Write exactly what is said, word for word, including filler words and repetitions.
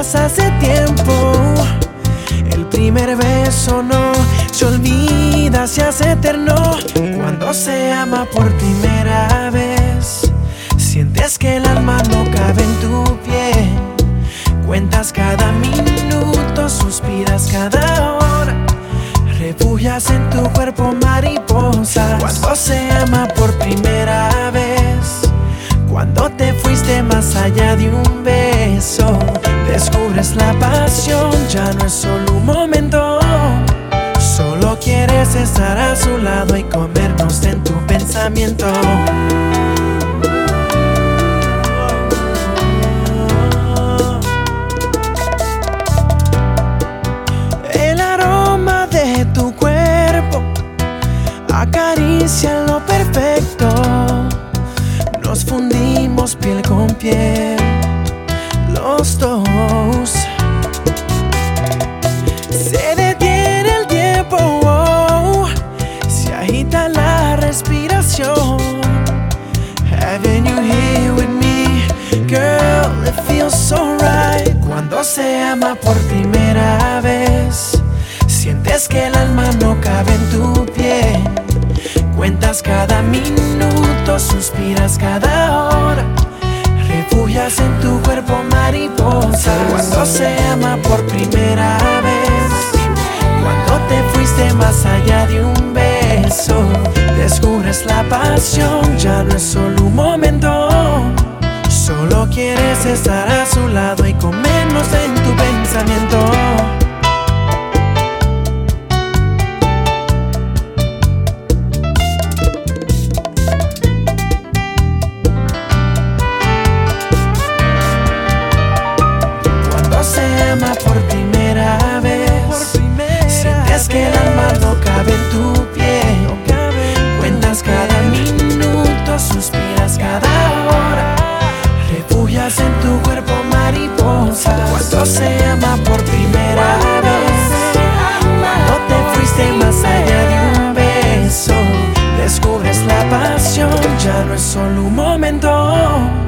juntos hace tiempo. El primer beso no se olvida, se hace eterno. Cuando se ama por primera vez, sientes que el alma no cabe en tu piel. Cuentas cada minuto, suspiras cada hora, refugias en tu cuerpo mariposas. Cuando se ama por primera vez, cuando te fuiste más allá de un beso, descubres la pasión, ya no es solo un momento. Solo quieres estar a su lado y comernos en tu pensamiento. El aroma de tu cuerpo acaricia lo perfecto. Nos fundimos piel con piel, los dos. Se detiene el tiempo, oh, se agita la respiración. Having you here with me, girl, it feels so right. Cuando se ama por primera vez, sientes que el alma no cabe en tu piel. Cuentas cada minuto, suspiras cada hora, refugias en tu cuerpo mariposa. Cuando se ama por primera vez, cuando te fuiste más allá de un beso, descubres la pasión, ya no es solo un momento. Solo quieres estar a su lado y comernos en tu pensamiento. Por primera vez, por primera sientes que el alma no cabe en tu piel. No cabe. Cuentas cada minuto, suspiras cada hora, refugias en tu cuerpo mariposa. Cuando se ama por primera vez, cuando te fuiste más allá de un beso, descubres la pasión, ya no es solo un momento.